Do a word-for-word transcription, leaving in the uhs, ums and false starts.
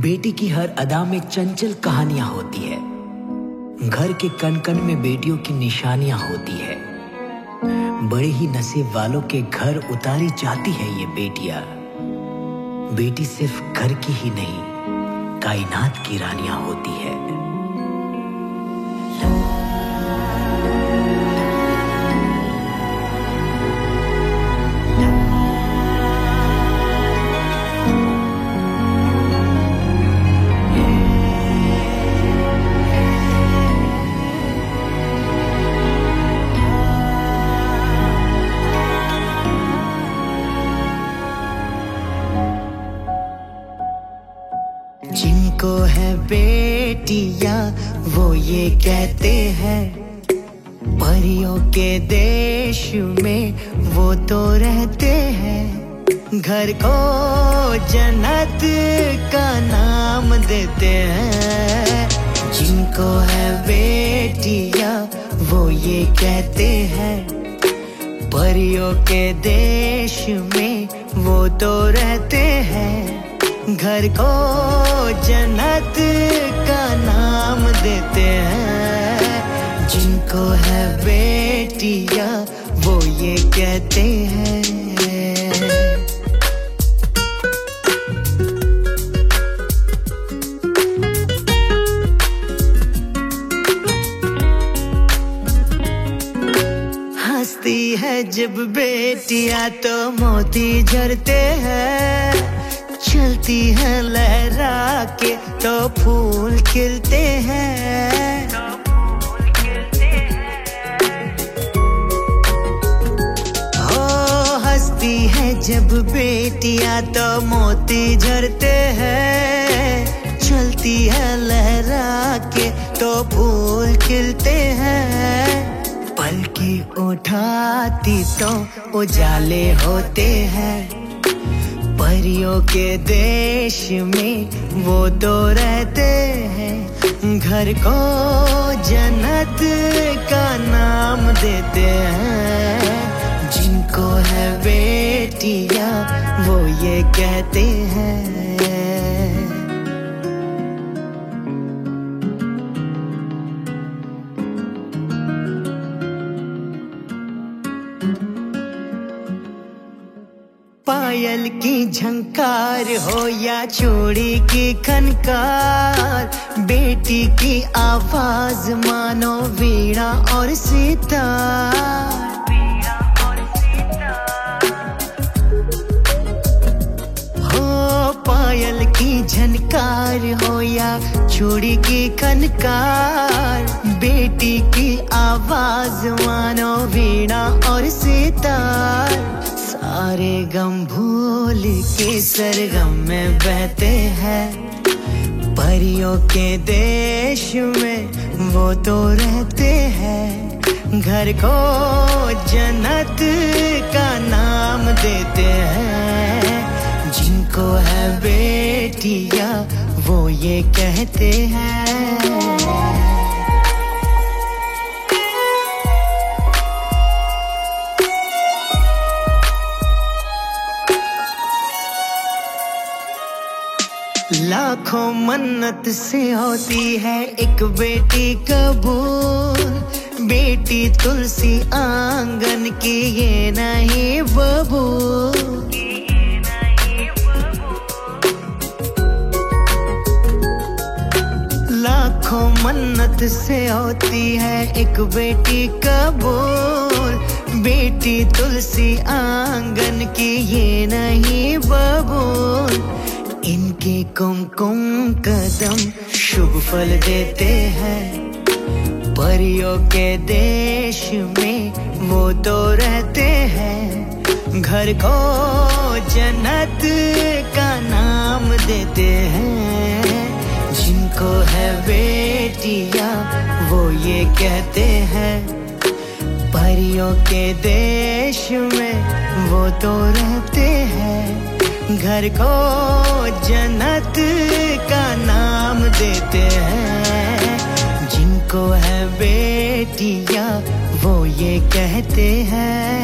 बेटी की हर अदा में चंचल कहानियां होती है। घर के कण कण में बेटियों की निशानियां होती है। बड़े ही नसीब वालों के घर उतारी जाती है ये बेटियां। बेटी सिर्फ घर की ही नहीं, कायनात की रानियां होती है। जिनको है बेटियां वो ये कहते हैं, परियों के देश में वो तो रहते हैं। घर को जन्नत का नाम देते हैं। जिनको है बेटियां वो ये कहते हैं, परियों के देश में वो तो रहते हैं। घर को जन्नत का नाम देते हैं। जिनको है बेटियां वो ये कहते हैं। हंसती है जब बेटियां तो मोती झरते हैं। चलती है लहरा के तो फूल खिलते हैं। हो हंसती है जब बेटियां तो मोती झरते हैं। चलती है लहरा के तो फूल खिलते हैं। पलके उठाती तो उजाले होते हैं। परियों के देश में वो तो रहते हैं। घर को जन्नत का नाम देते हैं। जिनको है बेटियां वो ये कहते हैं। पायल की झंकार हो या चूड़ी की खनकार, बेटी की आवाज मानो वीणा और सितार। हो पायल की झनकार हो या चूड़ी की खनकार, बेटी की आवाज मानो वीणा और सितार। सारे गम भूल के सरगम में बहते हैं। परियों के देश में वो तो रहते हैं। घर को जन्नत का नाम देते हैं। जिनको है बेटियां वो ये कहते हैं। लाखों मन्नत से होती है एक बेटी कबूल। बेटी तुलसी आंगन की ये नहीं बबूल। लाखों मन्नत से होती है एक बेटी कबूल। बेटी तुलसी आंगन की ये नहीं बबूल। इनके कुमकुम कदम शुभ फल देते हैं। परियों के देश में वो तो रहते हैं। घर को जन्नत का नाम देते हैं। जिनको है बेटियां वो ये कहते हैं, परियों के देश में वो तो रहते हैं। घर को जन्नत का नाम देते हैं। जिनको है बेटियां वो ये कहते हैं।